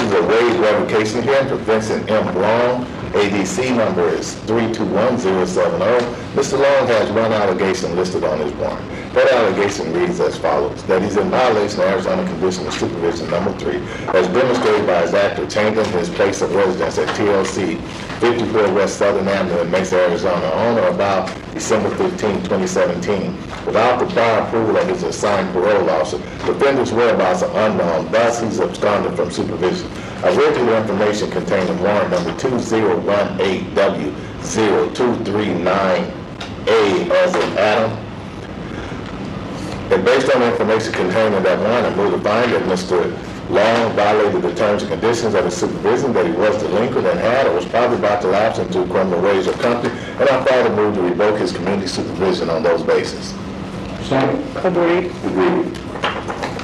is a wage revocation hearing for Vincent M. Long. ADC number is 321070. Mr. Long has one allegation listed on his warrant. That allegation reads as follows: that he's in violation of Arizona Condition of Supervision number 3, as demonstrated by his act of changing his place of residence at TLC 54 West Southern Avenue in Mesa, Arizona, on or about December 15, 2017, without the prior approval of his assigned parole officer. The defendant's whereabouts are unknown, thus he's absconded from supervision. I read you the information contained in warrant number 2018W0239A as in Adam. And based on the information contained in that warrant, I move to find that Mr. Long violated the terms and conditions of his supervision, that he was delinquent and had or was probably about to lapse into criminal ways or company, and I further move to revoke his community supervision on those bases. Second. Agreed. Agreed.